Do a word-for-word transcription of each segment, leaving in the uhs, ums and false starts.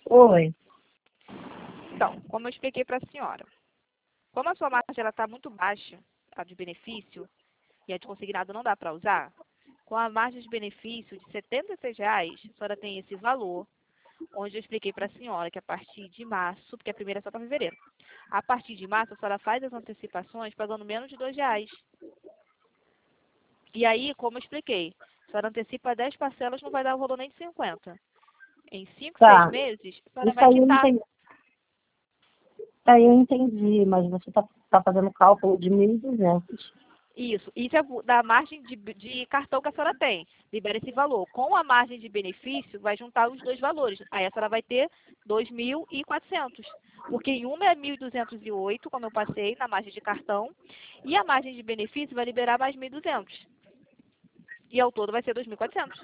Oi. Então, como eu expliquei para a senhora, como a sua margem está muito baixa, a de benefício, e a de consignado não dá para usar, com a margem de benefício de setenta e seis reais, a senhora tem esse valor, onde eu expliquei para a senhora que a partir de março, porque a primeira é só para fevereiro, a partir de março a senhora faz as antecipações pagando menos de dois reais. E aí, como eu expliquei, a senhora antecipa dez parcelas, não vai dar o valor nem de cinquenta. Em cinco, seis Tá. meses, a senhora Isso vai aí eu quitar. entendi. Isso aí eu entendi, mas você está tá fazendo cálculo de mil e duzentos. Isso, isso é da margem de, de cartão que a senhora tem. Libera esse valor. Com a margem de benefício, vai juntar os dois valores. Aí a senhora vai ter dois mil e quatrocentos. Porque em uma é mil duzentos e oito, como eu passei, na margem de cartão. E a margem de benefício vai liberar mais mil e duzentos. E ao todo vai ser dois mil e quatrocentos.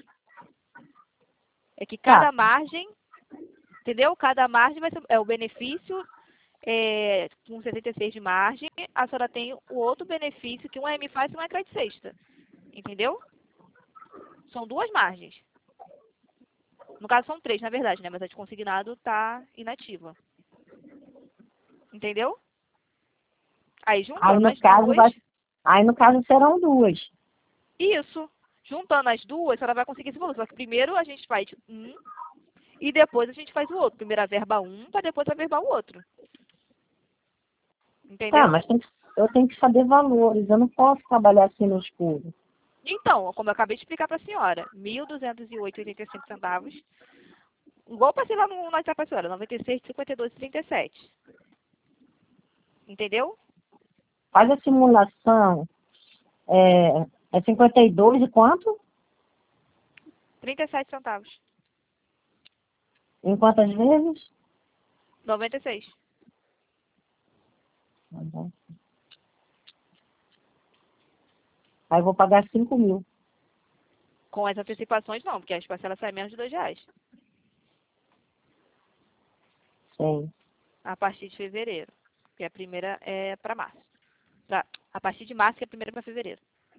É que Tá. cada margem, entendeu? Cada margem vai ser, é o benefício é, com setenta e seis de margem, a senhora tem o outro benefício que um é M fácil e um é crédito sexta. Entendeu? São duas margens. No caso são três, na verdade, né? Mas a de consignado está inativa. Entendeu? Aí Aí juntando no as caso duas, vai. Aí no caso serão duas. isso. Juntando as duas, a senhora vai conseguir esse valor. Só que primeiro a gente faz um e depois a gente faz o outro. Primeiro a verba um para depois a verba o outro. Tá, Entendeu? mas tem que, eu tenho que saber valores. Eu não posso trabalhar assim no escuro. Então, como eu acabei de explicar para a senhora, mil duzentos e oito vírgula oitenta e cinco centavos. Igual eu passei lá no no WhatsApp para a senhora, noventa e seis, cinquenta e dois, trinta e sete. Entendeu? Faz a simulação. É, é cinquenta e dois e quanto? trinta e sete centavos. Em quantas vezes? noventa e seis. Tá bom. Aí eu vou pagar cinco mil. Com as antecipações, não, porque as parcelas saem menos de dois reais. Sim. A partir de fevereiro. Que a primeira é para março. Pra, a partir de março, que a primeira é para fevereiro.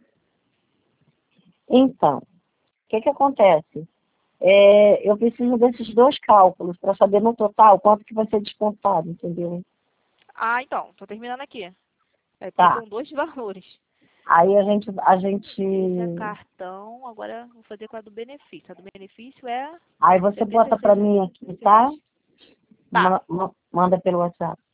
Então, o que que acontece? É, eu preciso desses dois cálculos para saber no total quanto que vai ser descontado, entendeu? Ah, então, tô terminando aqui. É porque Tá. são dois valores. Aí a gente, a gente, Esse é cartão, agora vou fazer com a do benefício. A do benefício é aí você setenta e bota seis para reais. mim aqui, tá? Tá. Ma- ma- Manda pelo WhatsApp.